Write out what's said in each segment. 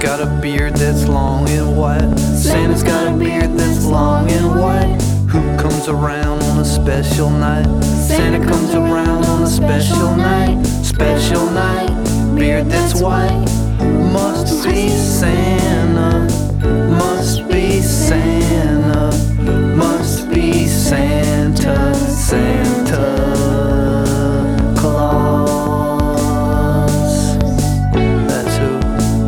got a beard that's long and white? Santa's got a beard that's long and white. Who comes around on a special night? Santa comes around on a special night. Special night, beard that's white. Must be Santa, must be Santa, must be Santa, Santa Claus. That's who.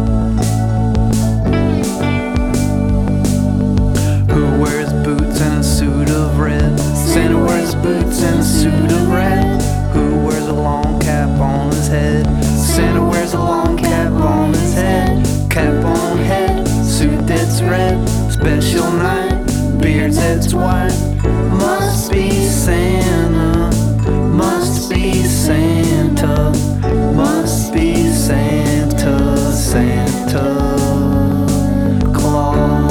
Who wears boots and a suit of red? Santa wears boots and a suit of red. Who wears a long cap on his head? Santa wears a long cap on his head. Cap on head, suit that's red. Special night, beard that's white. Must be Santa, must be Santa, must be Santa, Santa Claus.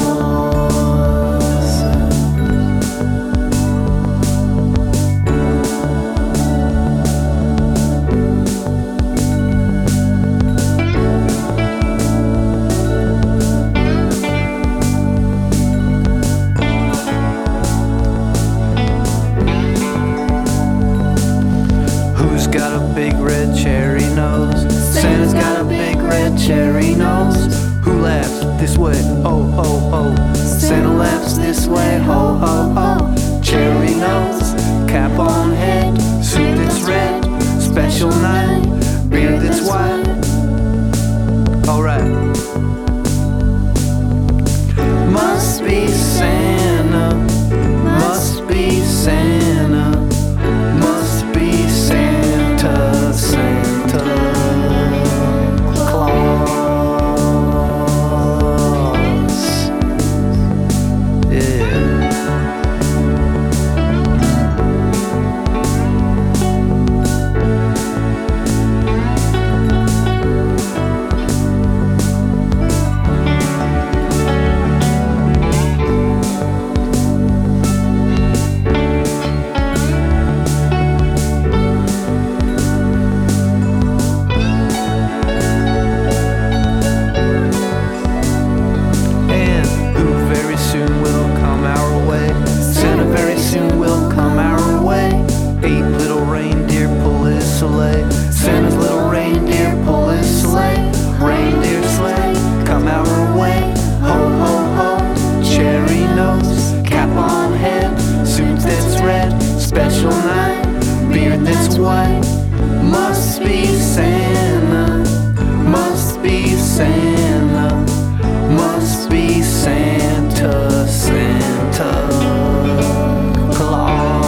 Got a big red cherry nose. Santa's got a big red cherry nose. Who laughs this way? Ho, ho, ho. Santa laughs this way. Ho, ho, ho. Cherry nose, cap on head, suit that's red. Special night, beard that's white. Alright. Must be Santa, must be Santa, must be Santa, Santa Claus. Yeah. Santa's little reindeer pull his sleigh. Reindeer sleigh, come our way. Ho, ho, ho, cherry nose, cap on head, suit that's red. Special night, beard that's white. Must be Santa, must be Santa, must be Santa, Santa Claus.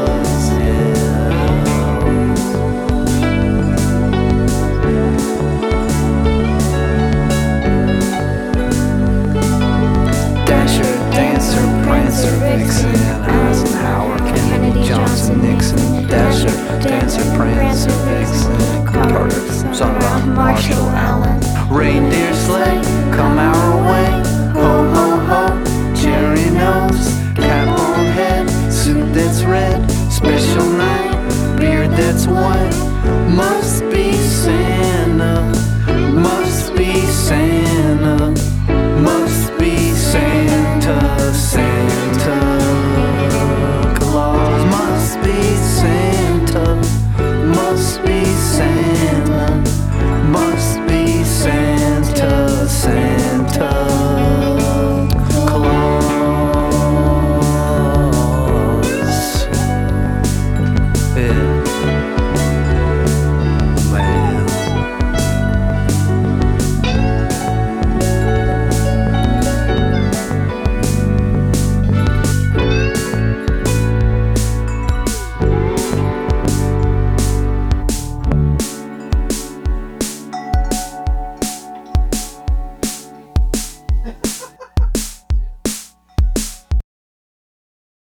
Prancer, Vixen, Eisenhower, Kennedy, Johnson, Nixon, Dasher, Dancer, Prancer, Vixen, Carter, Son of Marshall Allen. Reindeer sleigh, come our way. Ho, ho, ho, cherry nose, cap on head, suit that's red. Special night, beard that's white. Must be